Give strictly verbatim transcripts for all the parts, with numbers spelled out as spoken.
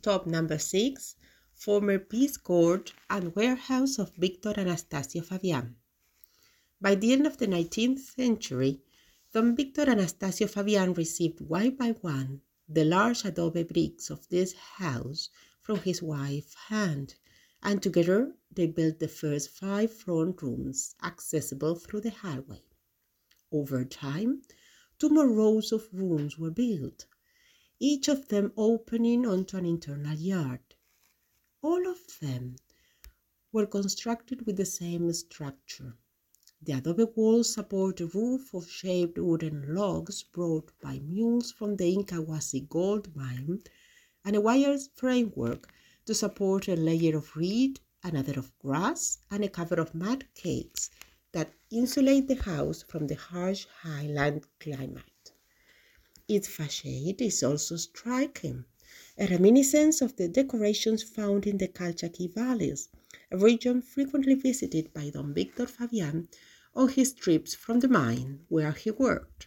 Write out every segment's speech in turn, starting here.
Top number six, former Peace Court and warehouse of Victor Anastasio Fabian. By the end of the nineteenth century, Don Victor Anastasio Fabian received one by one the large adobe bricks of this house from his wife's hand, and together they built the first five front rooms accessible through the hallway. Over time, two more rows of rooms were built, each of them opening onto an internal yard. All of them were constructed with the same structure. The adobe walls support a roof of shaped wooden logs brought by mules from the Incahuasi gold mine, and a wire framework to support a layer of reed, another of grass, and a cover of mud cakes that insulate the house from the harsh highland climate. Its facade is also striking, a reminiscence of the decorations found in the Calchaquí Valleys, a region frequently visited by Don Victor Fabian on his trips from the mine where he worked.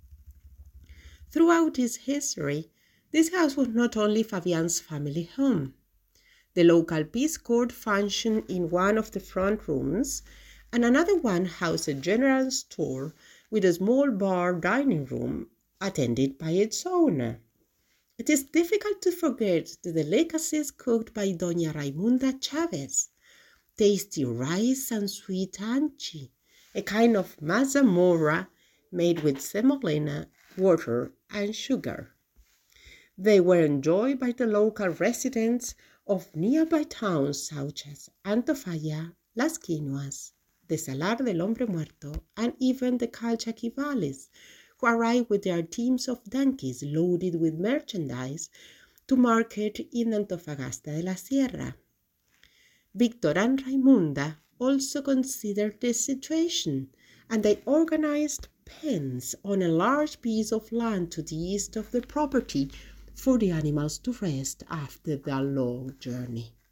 Throughout its history, this house was not only Fabian's family home. The local Peace Court functioned in one of the front rooms, and another one housed a general store with a small bar dining room attended by its owner. It is difficult to forget the delicacies cooked by Doña Raimunda Chavez, tasty rice and sweet anchi, a kind of mazamorra made with semolina, water, and sugar. They were enjoyed by the local residents of nearby towns such as Antofalla, Las Quinoas, the Salar del Hombre Muerto, and even the Calchaquí Valleys, who arrived with their teams of donkeys loaded with merchandise to market in Antofagasta de la Sierra. Victor and Raimunda also considered the situation, and they organized pens on a large piece of land to the east of the property for the animals to rest after their long journey.